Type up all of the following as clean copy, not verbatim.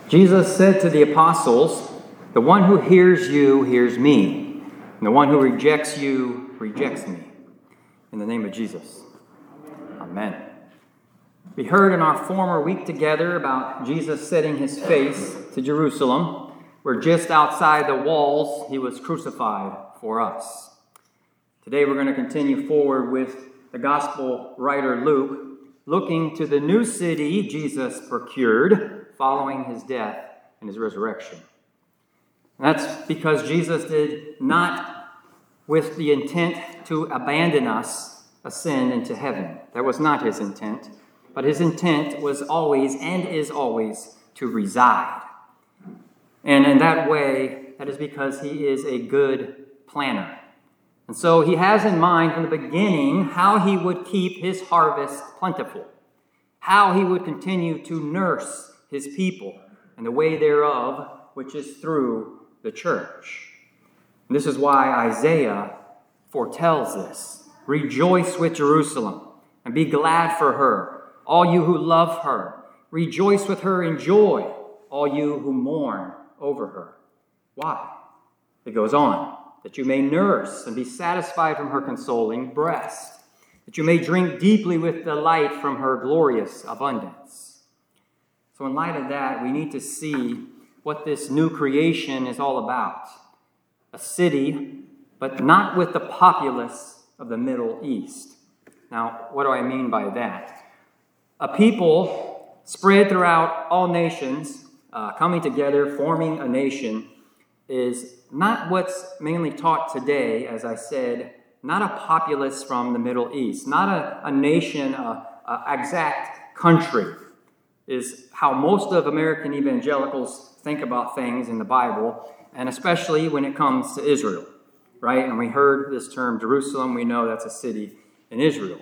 Jesus said to the apostles, "The one who hears you hears me, and the one who rejects you rejects me." In the name of Jesus. Amen. We heard in our former week together about Jesus setting his face to Jerusalem, where just outside the walls he was crucified for us. Today we're going to continue forward with the gospel writer Luke, looking to the new city Jesus procured following his death and his resurrection. And that's because Jesus did not, with the intent to abandon us, ascend into heaven. That was not his intent. But his intent was always and is always to reside. And in that way, that is because he is a good planner. And so he has in mind from the beginning how he would keep his harvest plentiful, how he would continue to nurse his people and the way thereof, which is through the church. And this is why Isaiah foretells this. "Rejoice with Jerusalem and be glad for her, all you who love her. Rejoice with her in joy, all you who mourn over her." Why? It goes on, "that you may nurse and be satisfied from her consoling breast, that you may drink deeply with delight from her glorious abundance." So in light of that, we need to see what this new creation is all about. A city, but not with the populace of the Middle East. Now, what do I mean by that? A people spread throughout all nations, coming together, forming a nation, is not what's mainly taught today, as I said, not a populace from the Middle East, not a nation, an exact country, is how most of American evangelicals think about things in the Bible, and especially when it comes to Israel, right? And we heard this term Jerusalem, we know that's a city in Israel.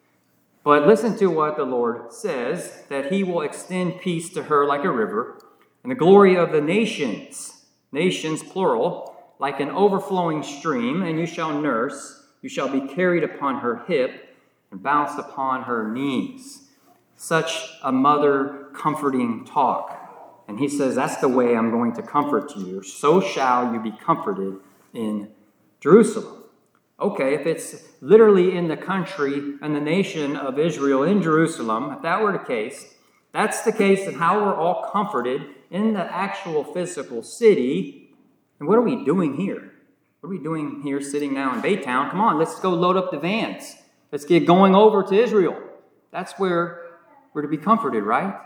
But listen to what the Lord says, that he will extend peace to her like a river, and the glory of the nations, nations plural, like an overflowing stream, and you shall nurse, you shall be carried upon her hip and bounced upon her knees. Such a mother comforting talk. And he says, that's the way I'm going to comfort you. So shall you be comforted in Jerusalem. Okay, if it's literally in the country and the nation of Israel in Jerusalem, if that were the case, that's the case of how we're all comforted in the actual physical city. And what are we doing here? What are we doing here sitting now in Baytown? Come on, let's go load up the vans. Let's get going over to Israel. That's where we're to be comforted, right?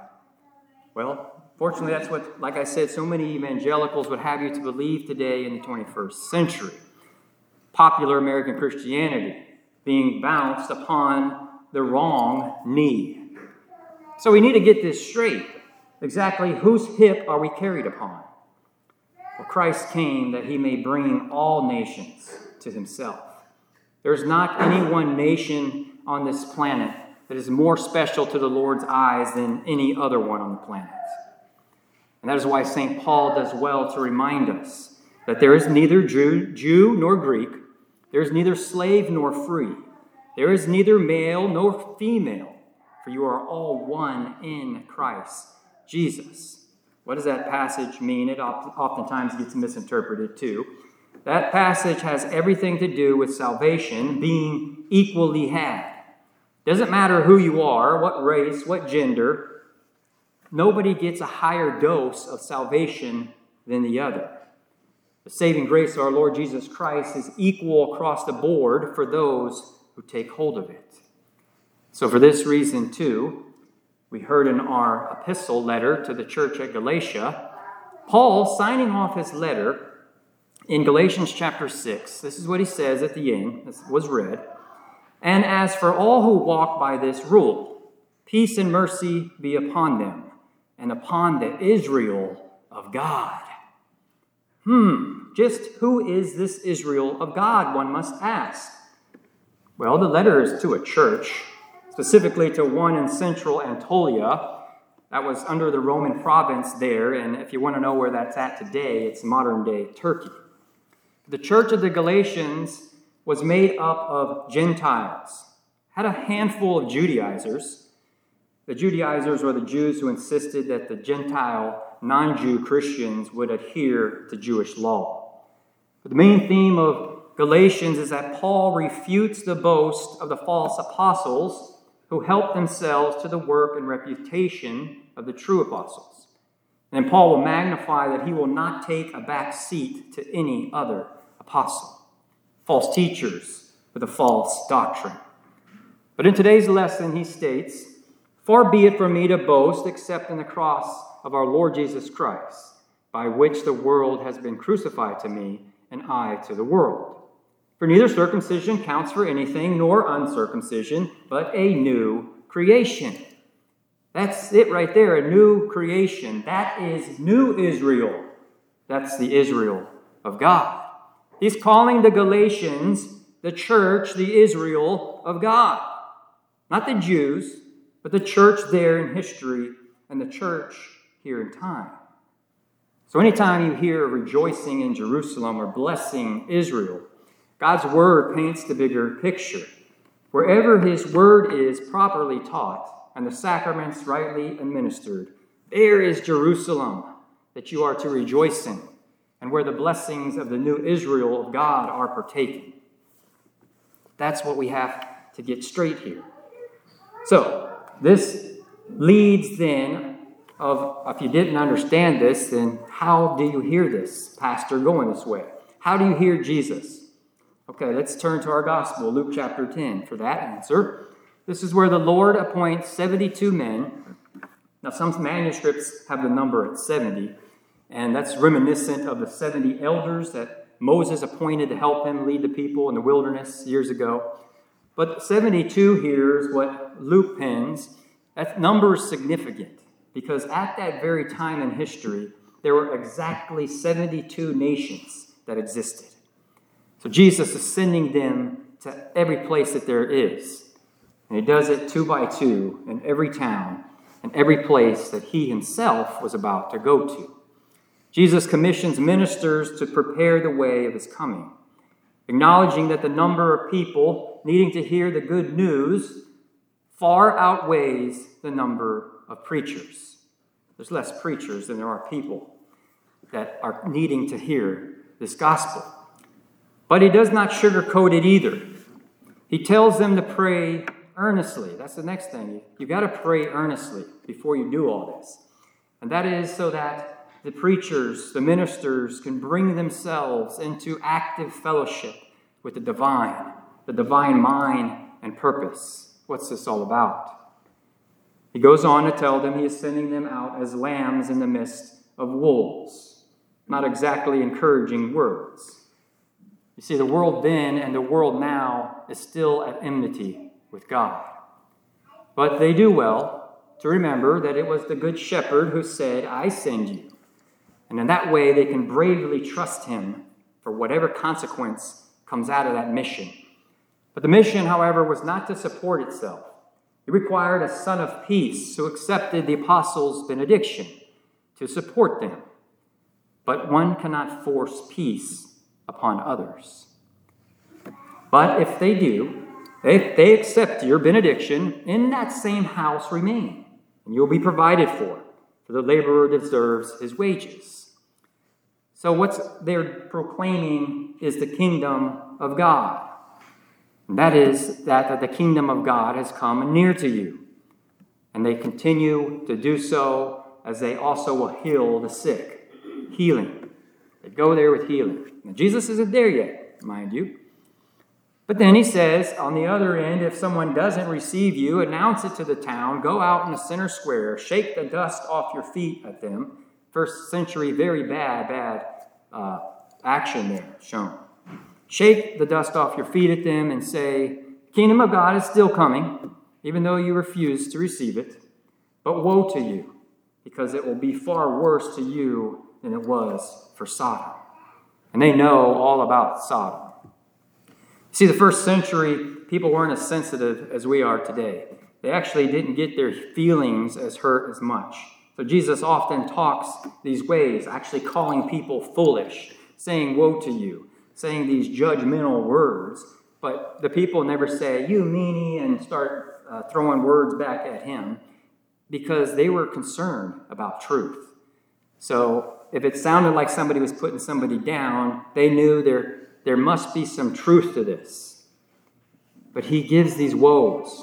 Well, fortunately, that's what, like I said, so many evangelicals would have you to believe today in the 21st century. Popular American Christianity being bounced upon the wrong knee. So we need to get this straight. Exactly whose hip are we carried upon? Well, Christ came that he may bring all nations to himself. There's not any one nation on this planet that is more special to the Lord's eyes than any other one on the planet. And that is why St. Paul does well to remind us that there is neither Jew nor Greek, there is neither slave nor free, there is neither male nor female, for you are all one in Christ Jesus. What does that passage mean? It oftentimes gets misinterpreted too. That passage has everything to do with salvation being equally had. Doesn't matter who you are, what race, what gender, nobody gets a higher dose of salvation than the other. The saving grace of our Lord Jesus Christ is equal across the board for those who take hold of it. So for this reason, too, we heard in our epistle letter to the church at Galatia, Paul signing off his letter in Galatians chapter 6. This is what he says at the end. This was read. "And as for all who walk by this rule, peace and mercy be upon them and upon the Israel of God." Just who is this Israel of God, one must ask? Well, the letter is to a church, specifically to one in central Anatolia. That was under the Roman province there, and if you want to know where that's at today, it's modern-day Turkey. The church of the Galatians was made up of Gentiles, had a handful of Judaizers, the Judaizers were the Jews who insisted that the Gentile, non-Jew Christians would adhere to Jewish law. But the main theme of Galatians is that Paul refutes the boast of the false apostles who helped themselves to the work and reputation of the true apostles. And Paul will magnify that he will not take a back seat to any other apostle. False teachers with a false doctrine. But in today's lesson, he states, "Far be it from me to boast except in the cross of our Lord Jesus Christ, by which the world has been crucified to me, and I to the world. For neither circumcision counts for anything, nor uncircumcision, but a new creation." That's it right there, a new creation. That is new Israel. That's the Israel of God. He's calling the Galatians, the church, the Israel of God. Not the Jews, but the church there in history and the church here in time. So anytime you hear rejoicing in Jerusalem or blessing Israel, God's word paints the bigger picture. Wherever his word is properly taught and the sacraments rightly administered, there is Jerusalem that you are to rejoice in, and where the blessings of the new Israel of God are partaken. That's what we have to get straight here. So, this leads then if you didn't understand this, then how do you hear this pastor going this way? How do you hear Jesus? Okay, let's turn to our gospel, Luke chapter 10, for that answer. This is where the Lord appoints 72 men. Now, some manuscripts have the number at 70, and that's reminiscent of the 70 elders that Moses appointed to help him lead the people in the wilderness years ago. But 72 here is what Luke pens. That number is significant because at that very time in history, there were exactly 72 nations that existed. So Jesus is sending them to every place that there is. And he does it 2 by 2 in every town and every place that he himself was about to go to. Jesus commissions ministers to prepare the way of his coming, acknowledging that the number of people needing to hear the good news far outweighs the number of preachers. There's less preachers than there are people that are needing to hear this gospel. But he does not sugarcoat it either. He tells them to pray earnestly. That's the next thing. You've got to pray earnestly before you do all this. And that is so that the preachers, the ministers, can bring themselves into active fellowship with the divine mind and purpose. What's this all about? He goes on to tell them he is sending them out as lambs in the midst of wolves. Not exactly encouraging words. You see, the world then and the world now is still at enmity with God. But they do well to remember that it was the Good Shepherd who said, "I send you." And in that way, they can bravely trust him for whatever consequence comes out of that mission. But the mission, however, was not to support itself. It required a son of peace who accepted the apostles' benediction to support them. But one cannot force peace upon others. But if they do, if they accept your benediction, in that same house remain, and you'll be provided for the laborer deserves his wages. So what they're proclaiming is the kingdom of God. And that is that the kingdom of God has come near to you. And they continue to do so as they also will heal the sick. Healing. They go there with healing. Now, Jesus isn't there yet, mind you. But then he says, on the other end, if someone doesn't receive you, announce it to the town, go out in the center square, shake the dust off your feet at them. First century, very bad action there shown. Shake the dust off your feet at them and say, the kingdom of God is still coming, even though you refuse to receive it. But woe to you, because it will be far worse to you than it was for Sodom. And they know all about Sodom. See, the first century, people weren't as sensitive as we are today. They actually didn't get their feelings as hurt as much. So Jesus often talks these ways, actually calling people foolish, saying woe to you, saying these judgmental words. But the people never say, you meanie, and start throwing words back at him. because they were concerned about truth. So if it sounded like somebody was putting somebody down, they knew there must be some truth to this. But he gives these woes.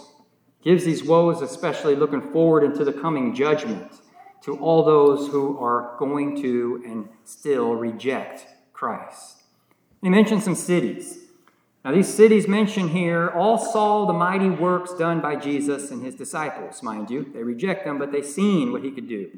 Especially looking forward into the coming judgment to all those who are going to and still reject Christ. He mentions some cities. Now, these cities mentioned here all saw the mighty works done by Jesus and his disciples, mind you. They reject them, but they seen what he could do.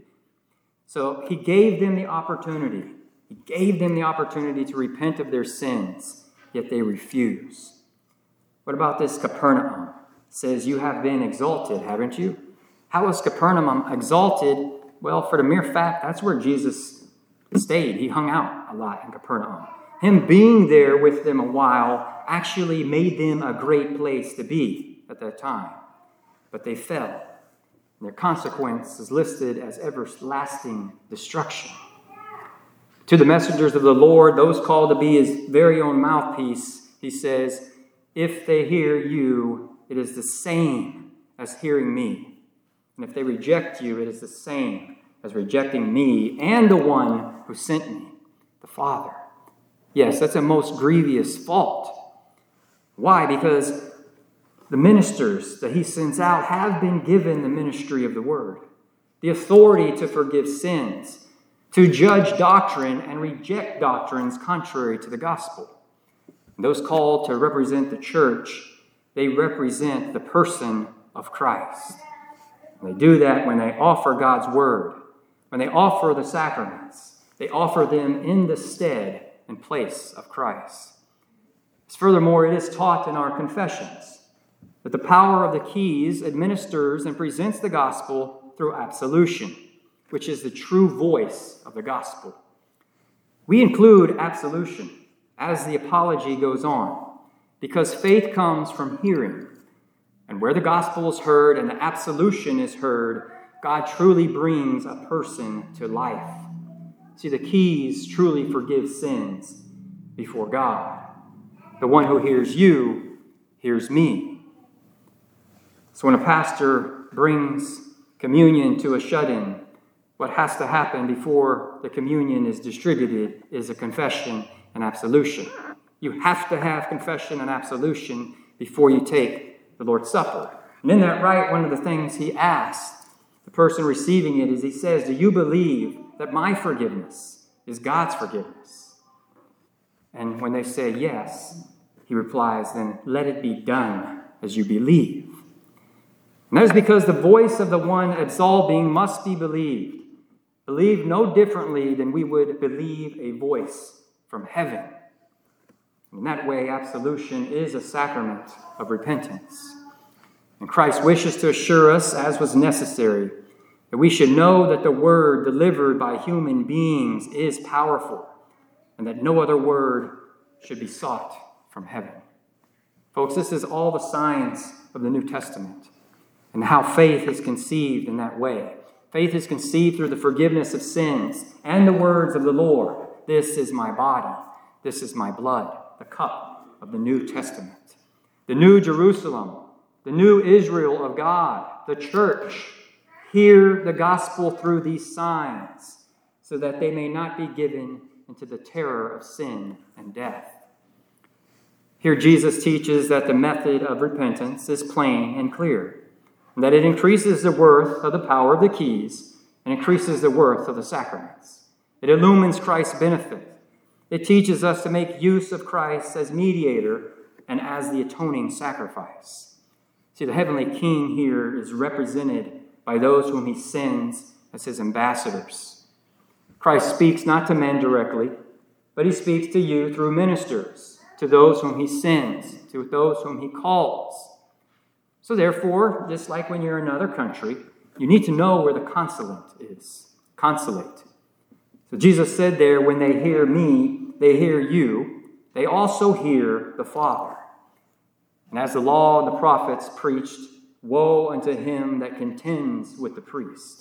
So he gave them the opportunity. He gave them the opportunity to repent of their sins, yet they refuse. What about this Capernaum? It says, you have been exalted, haven't you? How was Capernaum exalted? Well, for the mere fact, that's where Jesus stayed. He hung out a lot in Capernaum. Him being there with them a while actually made them a great place to be at that time. But they fell. And their consequence is listed as everlasting destruction. To the messengers of the Lord, those called to be his very own mouthpiece, he says, if they hear you, it is the same as hearing me. And if they reject you, it is the same as rejecting me and the one who sent me, the Father. Yes, that's a most grievous fault. Why? Because the ministers that he sends out have been given the ministry of the word, the authority to forgive sins, to judge doctrine and reject doctrines contrary to the gospel. And those called to represent the church, they represent the person of Christ. And they do that when they offer God's word, when they offer the sacraments. They offer them in the stead and place of Christ. Furthermore, it is taught in our confessions that the power of the keys administers and presents the gospel through absolution, which is the true voice of the gospel. We include absolution as the apology goes on, because faith comes from hearing. And where the gospel is heard and the absolution is heard, God truly brings a person to life. See, the keys truly forgive sins before God. The one who hears you hears me. So when a pastor brings communion to a shut-in, what has to happen before the communion is distributed is a confession and absolution. You have to have confession and absolution before you take the Lord's Supper. And in that rite, one of the things he asks the person receiving it is he says, do you believe that my forgiveness is God's forgiveness? And when they say yes, he replies, then let it be done as you believe. And that is because the voice of the one absolving must be believed. Believed no differently than we would believe a voice from heaven. In that way, absolution is a sacrament of repentance. And Christ wishes to assure us, as was necessary, that we should know that the word delivered by human beings is powerful, and that no other word should be sought from heaven. Folks, this is all the signs of the New Testament, and how faith is conceived in that way. Faith is conceived through the forgiveness of sins and the words of the Lord. This is my body. This is my blood, the cup of the New Testament. The New Jerusalem, the new Israel of God, the church, hear the gospel through these signs so that they may not be given into the terror of sin and death. Here Jesus teaches that the method of repentance is plain and clear, and that it increases the worth of the power of the keys and increases the worth of the sacraments. It illumines Christ's benefit. It teaches us to make use of Christ as mediator and as the atoning sacrifice. See, the heavenly King here is represented by those whom he sends as his ambassadors. Christ speaks not to men directly, but he speaks to you through ministers, to those whom he sends, to those whom he calls. So therefore, just like when you're in another country, you need to know where the consulate is. Consulate. So Jesus said there, when they hear me, they hear you. They also hear the Father. And as the law and the prophets preached, woe unto him that contends with the priest.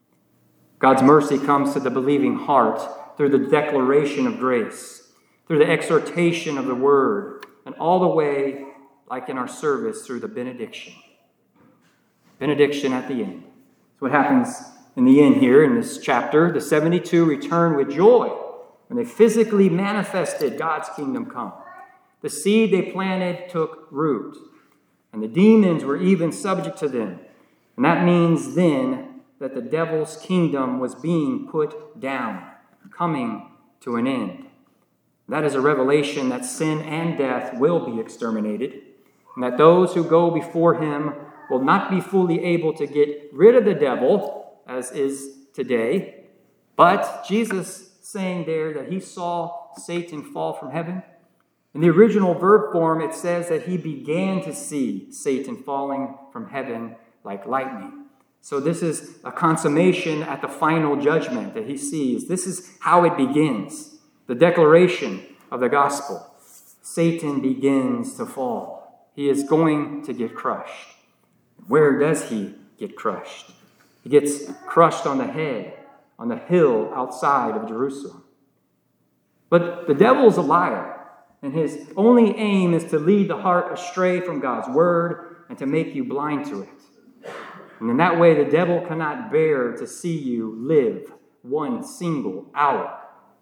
God's mercy comes to the believing heart through the declaration of grace, through the exhortation of the word, and all the way, like in our service, through the benediction. Benediction at the end. That's what happens in the end here in this chapter. The 72 return with joy when they physically manifested God's kingdom come. The seed they planted took root, and the demons were even subject to them. And that means then that the devil's kingdom was being put down, coming to an end. That is a revelation that sin and death will be exterminated, and that those who go before him will not be fully able to get rid of the devil, as is today. But Jesus saying there that he saw Satan fall from heaven. In the original verb form, it says that he began to see Satan falling from heaven like lightning. So this is a consummation at the final judgment that he sees. This is how it begins. The declaration of the gospel. Satan begins to fall. He is going to get crushed. Where does he get crushed? He gets crushed on the head, on the hill outside of Jerusalem. But the devil's a liar, and his only aim is to lead the heart astray from God's word and to make you blind to it. And in that way, the devil cannot bear to see you live one single hour.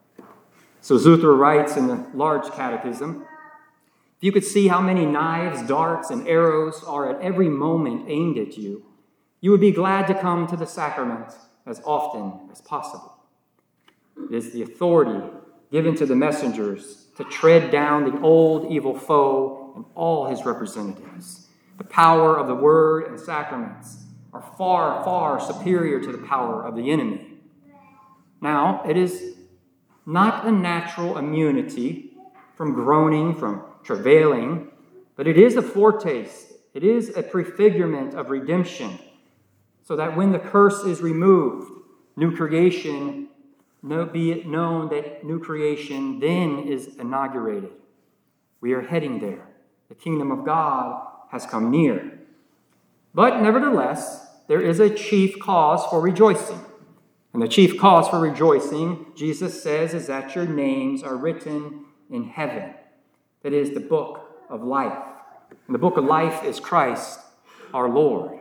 So Zuthra writes in the Large Catechism, if you could see how many knives, darts, and arrows are at every moment aimed at you, you would be glad to come to the sacrament as often as possible. It is the authority given to the messengers to tread down the old evil foe and all his representatives. The power of the word and sacraments are far, far superior to the power of the enemy. Now, it is not a natural immunity from groaning, from travailing, but it is a foretaste. It is a prefigurement of redemption, so that when the curse is removed, new creation, be it known that new creation then is inaugurated. We are heading there. The kingdom of God has come near. But nevertheless, there is a chief cause for rejoicing. And the chief cause for rejoicing, Jesus says, is that your names are written in heaven. That is the book of life. And the book of life is Christ, our Lord.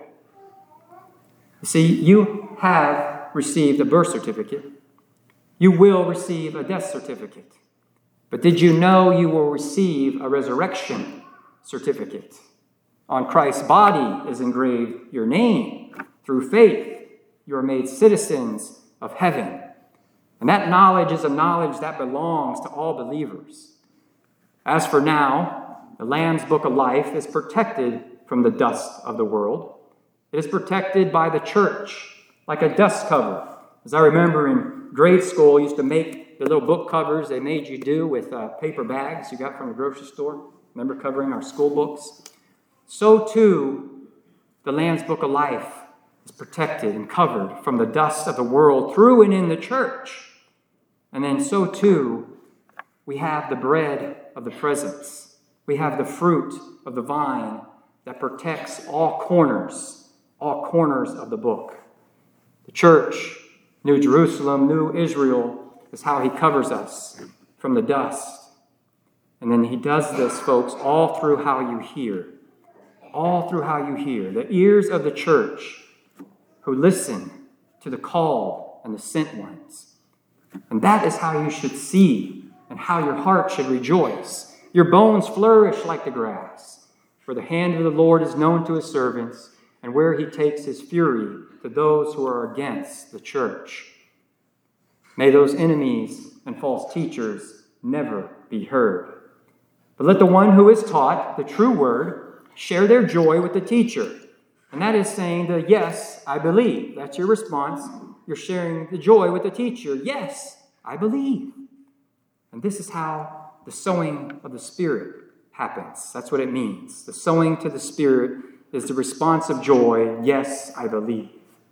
You see, you have received a birth certificate. You will receive a death certificate. But did you know you will receive a resurrection certificate? On Christ's body is engraved your name. Through faith, you are made citizens of heaven. And that knowledge is a knowledge that belongs to all believers. As for now, the Lamb's Book of Life is protected from the dust of the world. It is protected by the church, like a dust cover. As I remember in grade school, used to make the little book covers they made you do with paper bags you got from the grocery store. Remember covering our school books? So too, the Lamb's Book of Life is protected and covered from the dust of the world through and in the church. And then so too, we have the bread of the presence. We have the fruit of the vine that protects all corners of the book. The church, New Jerusalem, New Israel, is how he covers us from the dust. And then he does this, folks, all through how you hear. All through how you hear. The ears of the church who listen to the called and the sent ones. And that is how you should see and how your heart should rejoice. Your bones flourish like the grass, for the hand of the Lord is known to his servants, and where he takes his fury to those who are against the church. May those enemies and false teachers never be heard. But let the one who is taught the true word share their joy with the teacher. And that is saying the yes, I believe. That's your response. You're sharing the joy with the teacher. Yes, I believe. And this is how the sowing of the Spirit happens. That's what it means. The sowing to the Spirit is the response of joy. Yes, I believe.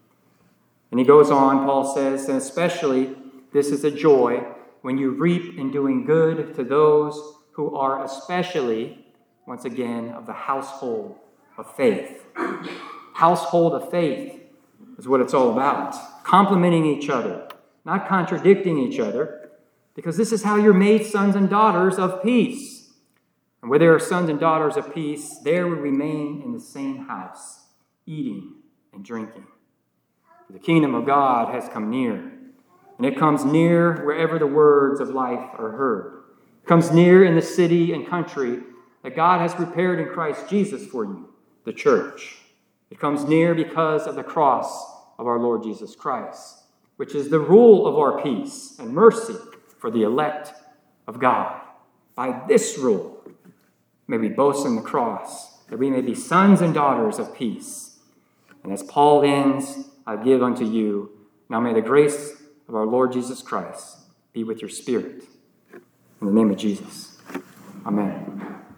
And he goes on, Paul says, and especially this is a joy when you reap in doing good to those who are especially, once again, of the household of faith. Household of faith is what it's all about. Complementing each other, not contradicting each other, because this is how you're made sons and daughters of peace. And where there are sons and daughters of peace, there we remain in the same house, eating and drinking. For the kingdom of God has come near, and it comes near wherever the words of life are heard. It comes near in the city and country that God has prepared in Christ Jesus for you, the church. It comes near because of the cross of our Lord Jesus Christ, which is the rule of our peace and mercy for the elect of God. By this rule may we boast in the cross, that we may be sons and daughters of peace. And as Paul ends, I give unto you, now may the grace of our Lord Jesus Christ be with your spirit. In the name of Jesus. Amen.